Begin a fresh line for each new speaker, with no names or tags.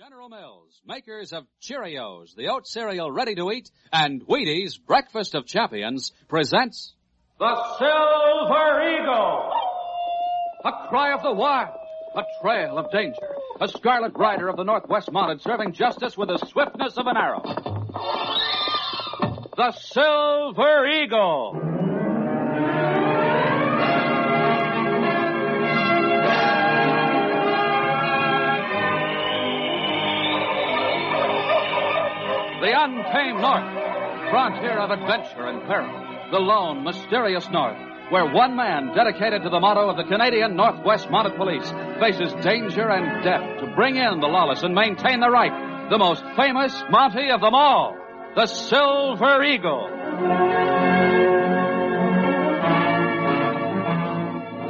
General Mills, makers of Cheerios, the oat cereal ready to eat, and Wheaties, Breakfast of Champions, presents
The Silver Eagle.
a cry of the wild, a trail of danger, a scarlet rider of the Northwest Mounted serving justice with the swiftness of an arrow. The Silver Eagle. The untamed North, frontier of adventure and peril. The lone, mysterious North, where one man, dedicated to the motto of the Canadian Northwest Mounted Police, faces danger and death to bring in the lawless and maintain the right. The most famous Mountie of them all, the Silver Eagle.